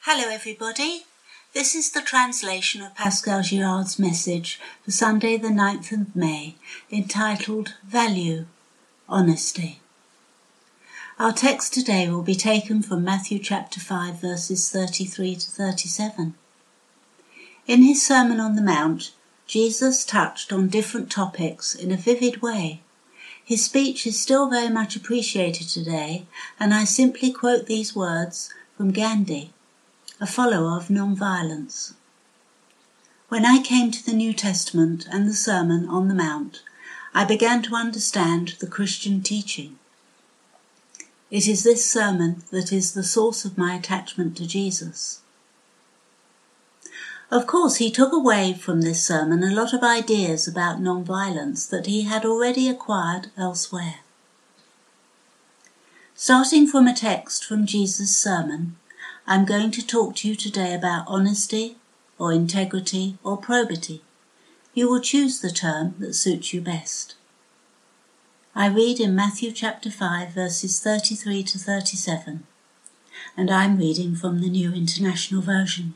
Hello everybody, this is the translation of Pascal Girard's message for Sunday the 9th of May, entitled Value, Honesty. Our text today will be taken from Matthew chapter 5 verses 33 to 37. In his Sermon on the Mount, Jesus touched on different topics in a vivid way. His speech is still very much appreciated today, and I simply quote these words from Gandhi, a follower of non-violence. When I came to the New Testament and the Sermon on the Mount, I began to understand the Christian teaching. It is this sermon that is the source of my attachment to Jesus. Of course, he took away from this sermon a lot of ideas about non-violence that he had already acquired elsewhere. Starting from a text from Jesus' sermon, I'm going to talk to you today about honesty, or integrity, or probity. You will choose the term that suits you best. I read in Matthew chapter 5 verses 33 to 37, and I'm reading from the New International Version.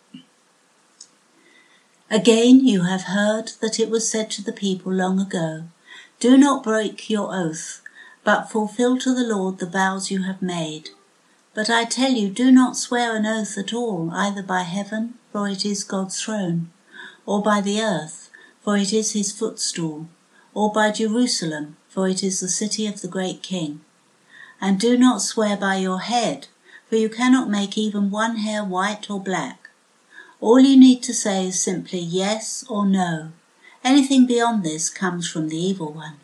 Again you have heard that it was said to the people long ago, "Do not break your oath, but fulfill to the Lord the vows you have made. But I tell you, do not swear an oath at all, either by heaven, for it is God's throne, or by the earth, for it is his footstool, or by Jerusalem, for it is the city of the great King. And do not swear by your head, for you cannot make even one hair white or black. All you need to say is simply yes or no. Anything beyond this comes from the evil one."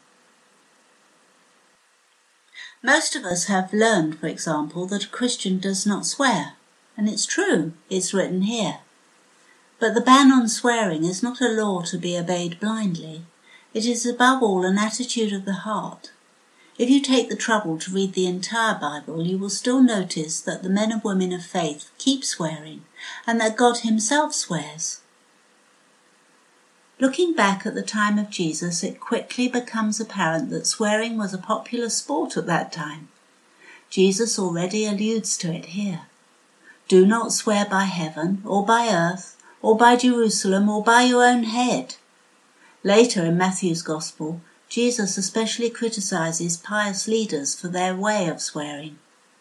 Most of us have learned, for example, that a Christian does not swear, and it's true, it's written here. But the ban on swearing is not a law to be obeyed blindly. It is above all an attitude of the heart. If you take the trouble to read the entire Bible, you will still notice that the men and women of faith keep swearing, and that God himself swears. Looking back at the time of Jesus, it quickly becomes apparent that swearing was a popular sport at that time. Jesus already alludes to it here. Do not swear by heaven, or by earth, or by Jerusalem, or by your own head. Later in Matthew's Gospel, Jesus especially criticizes pious leaders for their way of swearing.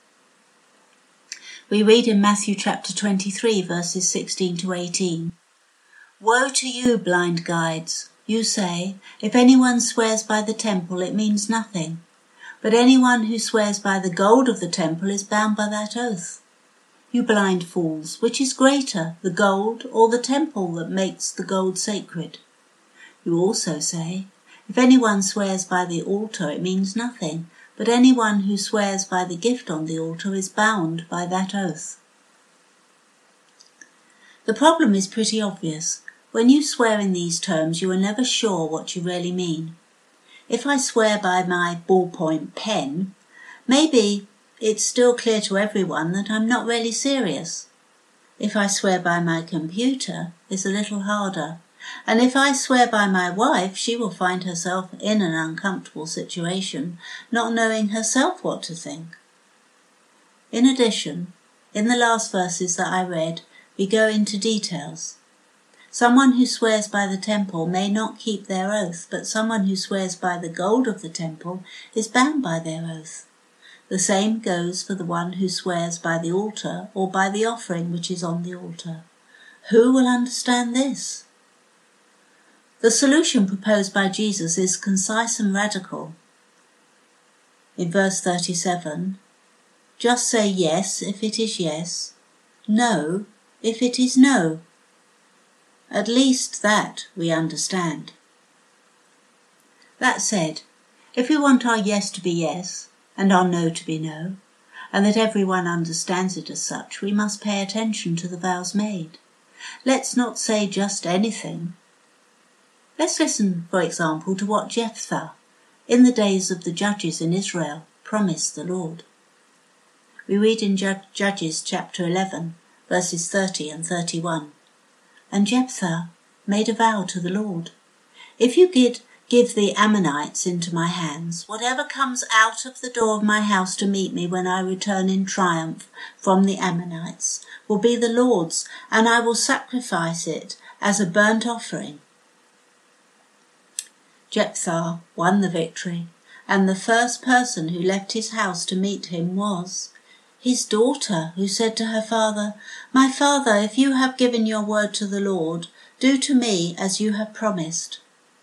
We read in Matthew chapter 23 verses 16 to 18. "Woe to you, blind guides! You say, if anyone swears by the temple, it means nothing. But anyone who swears by the gold of the temple is bound by that oath. You blind fools, which is greater, the gold or the temple that makes the gold sacred? You also say, if anyone swears by the altar, it means nothing. But anyone who swears by the gift on the altar is bound by that oath." The problem is pretty obvious. When you swear in these terms, you are never sure what you really mean. If I swear by my ballpoint pen, maybe it's still clear to everyone that I'm not really serious. If I swear by my computer, it's a little harder. And if I swear by my wife, she will find herself in an uncomfortable situation, not knowing herself what to think. In addition, in the last verses that I read, we go into details. Someone who swears by the temple may not keep their oath, but someone who swears by the gold of the temple is bound by their oath. The same goes for the one who swears by the altar or by the offering which is on the altar. Who will understand this? The solution proposed by Jesus is concise and radical. In verse 37, just say yes if it is yes, no if it is no. At least that we understand. That said, if we want our yes to be yes and our no to be no, and that everyone understands it as such, we must pay attention to the vows made. Let's not say just anything. Let's listen, for example, to what Jephthah, in the days of the judges in Israel, promised the Lord. We read in Judges chapter 11, verses 30 and 31. "And Jephthah made a vow to the Lord, 'If you give give the Ammonites into my hands. Whatever comes out of the door of my house to meet me when I return in triumph from the Ammonites will be the Lord's, and I will sacrifice it as a burnt offering." Jephthah won the victory, and the first person who left his house to meet him was his daughter, who said to her father, "My father, if you have given your word to the Lord, do to me as you have promised."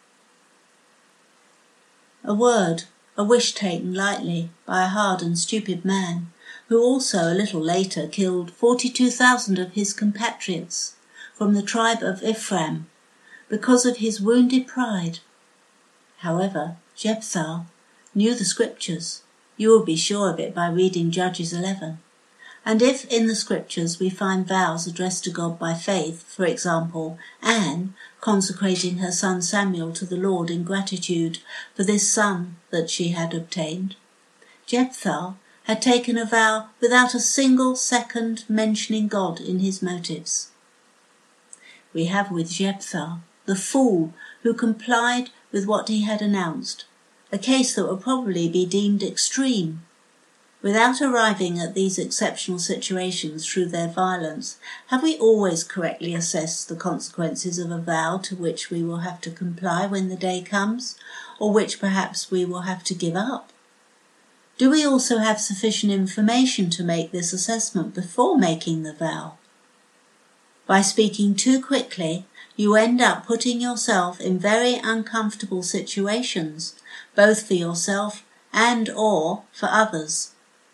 A word, a wish taken lightly by a hard and stupid man, who also a little later killed 42,000 of his compatriots from the tribe of Ephraim because of his wounded pride. However, Jephthah knew the scriptures. You will be sure of it by reading Judges 11. And if in the scriptures we find vows addressed to God by faith, for example, Anne consecrating her son Samuel to the Lord in gratitude for this son that she had obtained, Jephthah had taken a vow without a single second mentioning God in his motives. We have with Jephthah the fool who complied with what he had announced, a case that would probably be deemed extreme. Without arriving at these exceptional situations through their violence, have we always correctly assessed the consequences of a vow to which we will have to comply when the day comes, or which perhaps we will have to give up? Do we also have sufficient information to make this assessment before making the vow? By speaking too quickly, you end up putting yourself in very uncomfortable situations, both for yourself and/or for others.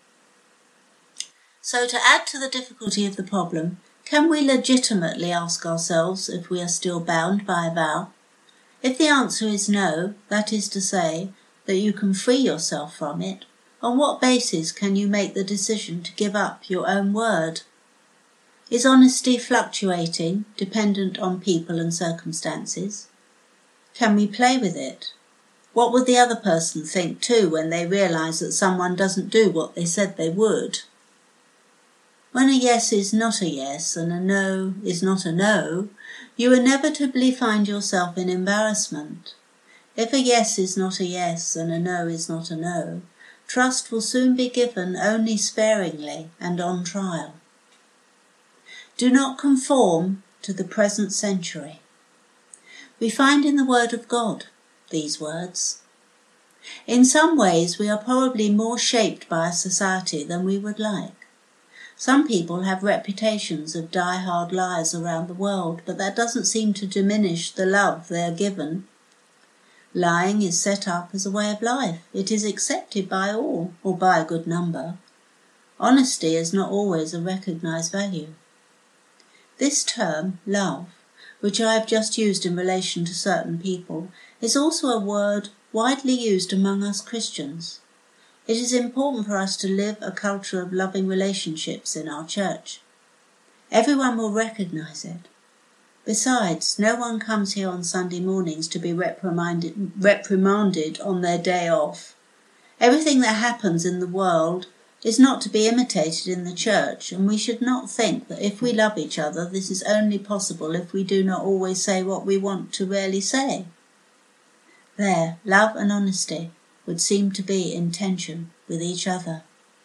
So to add to the difficulty of the problem, can we legitimately ask ourselves if we are still bound by a vow? If the answer is no, that is to say, that you can free yourself from it, on what basis can you make the decision to give up your own word? Is honesty fluctuating, dependent on people and circumstances? Can we play with it? What would the other person think too when they realise that someone doesn't do what they said they would? When a yes is not a yes and a no is not a no, you inevitably find yourself in embarrassment. If a yes is not a yes and a no is not a no, trust will soon be given only sparingly and on trial. Do not conform to the present century. We find in the Word of God these words. In some ways we are probably more shaped by a society than we would like. Some people have reputations of die-hard liars around the world, but that doesn't seem to diminish the love they are given. Lying is set up as a way of life. It is accepted by all, or by a good number. Honesty is not always a recognized value. This term, love, which I have just used in relation to certain people, is also a word widely used among us Christians. It is important for us to live a culture of loving relationships in our church. Everyone will recognize it. Besides, no one comes here on Sunday mornings to be reprimanded on their day off. Everything that happens in the world is not to be imitated in the church, and we should not think that if we love each other, this is only possible if we do not always say what we want to rarely say. There, love and honesty would seem to be in tension with each other.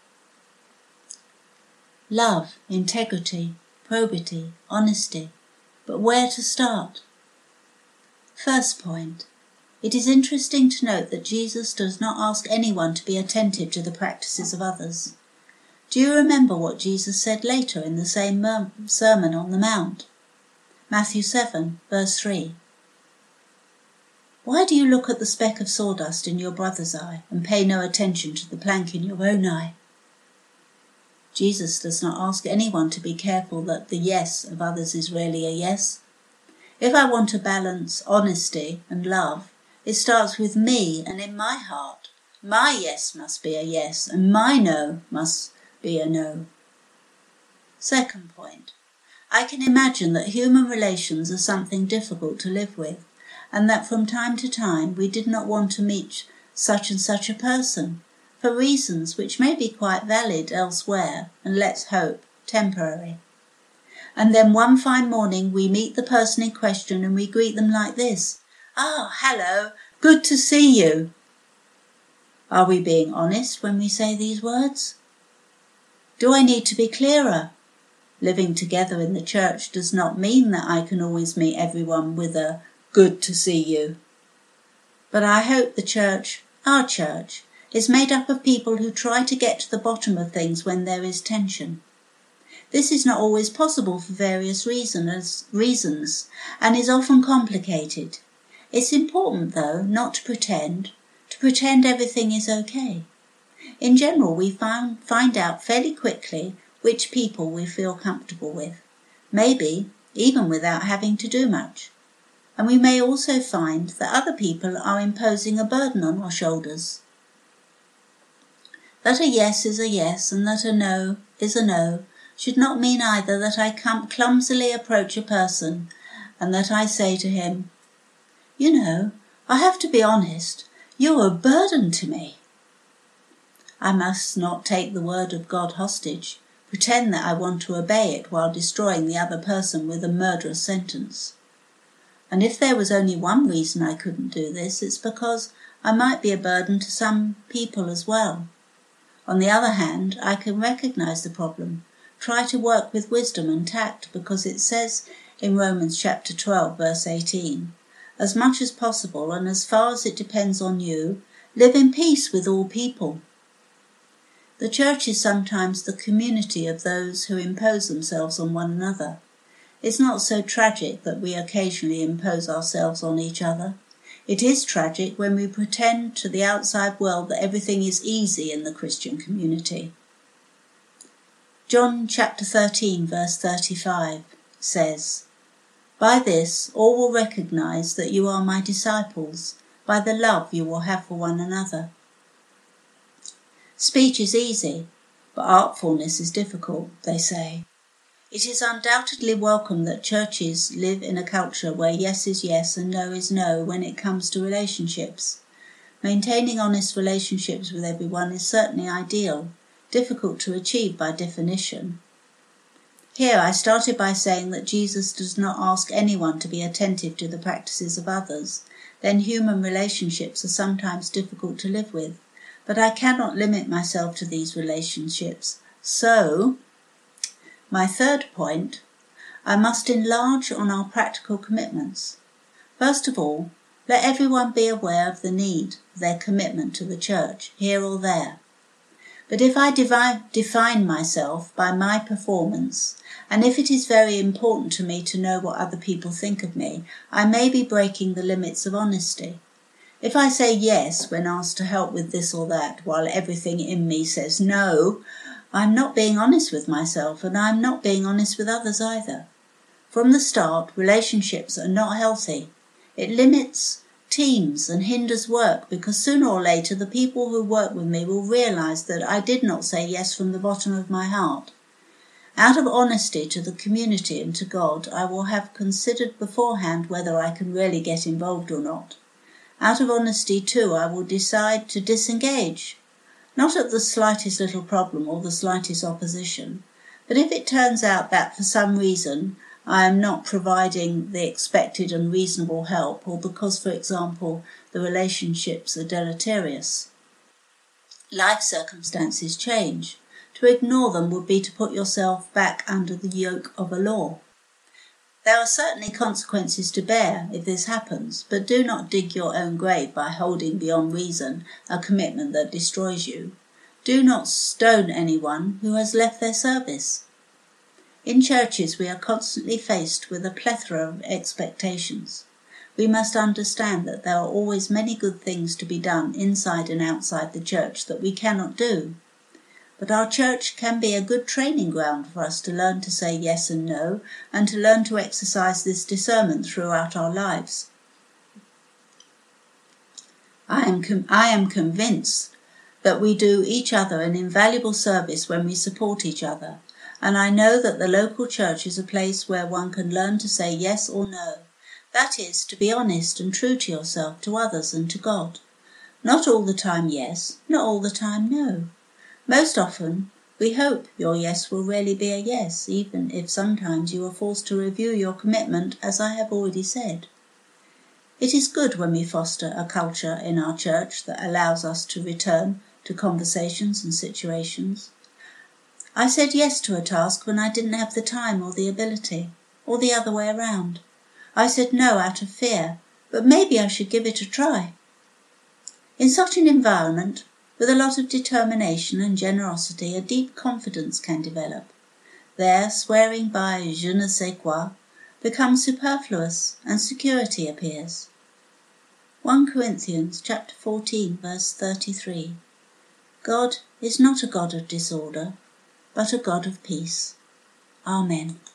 Love, integrity, probity, honesty. But where to start? First point. It is interesting to note that Jesus does not ask anyone to be attentive to the practices of others. Do you remember what Jesus said later in the same Sermon on the Mount? Matthew 7, verse 3. Why do you look at the speck of sawdust in your brother's eye and pay no attention to the plank in your own eye? Jesus does not ask anyone to be careful that the yes of others is really a yes. If I want to balance honesty and love, it starts with me and in my heart. My yes must be a yes and my no must be a no. Second point. I can imagine that human relations are something difficult to live with, and that from time to time we did not want to meet such and such a person, for reasons which may be quite valid elsewhere, and let's hope, temporary. And then one fine morning we meet the person in question and we greet them like this. "Ah, hello, Good to see you. Are we being honest when we say these words? Do I need to be clearer? Living together in the church does not mean that I can always meet everyone with a good to see you. But I hope the church, our church, is made up of people who try to get to the bottom of things when there is tension. This is not always possible for various reasons and is often complicated. It's important, though, not to pretend everything is okay. In general, we find out fairly quickly which people we feel comfortable with, maybe even without having to do much. And we may also find that other people are imposing a burden on our shoulders. That a yes is a yes and that a no is a no should not mean either that I clumsily approach a person and that I say to him, "You know, I have to be honest, you're a burden to me." I must not take the word of God hostage, pretend that I want to obey it while destroying the other person with a murderous sentence. And if there was only one reason I couldn't do this, it's because I might be a burden to some people as well. On the other hand, I can recognize the problem, try to work with wisdom and tact, because it says in Romans chapter 12, verse 18, "As much as possible and as far as it depends on you, live in peace with all people." The church is sometimes the community of those who impose themselves on one another. It's not so tragic that we occasionally impose ourselves on each other. It is tragic when we pretend to the outside world that everything is easy in the Christian community. John chapter 13, verse 35 says, "By this all will recognize that you are my disciples, by the love you will have for one another." Speech is easy, but artfulness is difficult, they say. It is undoubtedly welcome that churches live in a culture where yes is yes and no is no when it comes to relationships. Maintaining honest relationships with everyone is certainly ideal, difficult to achieve by definition. Here I started by saying that Jesus does not ask anyone to be attentive to the practices of others. Then human relationships are sometimes difficult to live with. But I cannot limit myself to these relationships. So, my third point, I must enlarge on our practical commitments. First of all, let everyone be aware of the need of their commitment to the church, here or there. But if I define myself by my performance, and if it is very important to me to know what other people think of me, I may be breaking the limits of honesty. If I say yes when asked to help with this or that, while everything in me says no, I'm not being honest with myself, and I'm not being honest with others either. From the start, relationships are not healthy. It limits teams and hinders work, because sooner or later the people who work with me will realize that I did not say yes from the bottom of my heart. Out of honesty to the community and to God, I will have considered beforehand whether I can really get involved or not. Out of honesty, too, I will decide to disengage, not at the slightest little problem or the slightest opposition, but if it turns out that for some reason I am not providing the expected and reasonable help, or because, for example, the relationships are deleterious. Life circumstances change. To ignore them would be to put yourself back under the yoke of a law. There are certainly consequences to bear if this happens, but do not dig your own grave by holding beyond reason a commitment that destroys you. Do not stone anyone who has left their service. In churches, we are constantly faced with a plethora of expectations. We must understand that there are always many good things to be done inside and outside the church that we cannot do. But our church can be a good training ground for us to learn to say yes and no, and to learn to exercise this discernment throughout our lives. I am convinced that we do each other an invaluable service when we support each other, and I know that the local church is a place where one can learn to say yes or no. That is, to be honest and true to yourself, to others and to God. Not all the time yes, not all the time no. Most often, we hope your yes will really be a yes, even if sometimes you are forced to review your commitment, as I have already said. It is good when we foster a culture in our church that allows us to return to conversations and situations. I said yes to a task when I didn't have the time or the ability, or the other way around. I said no out of fear, but maybe I should give it a try. In such an environment, with a lot of determination and generosity, a deep confidence can develop. There, swearing by je ne sais quoi becomes superfluous and security appears. 1 Corinthians chapter 14, verse 33. God is not a God of disorder, but a God of peace. Amen.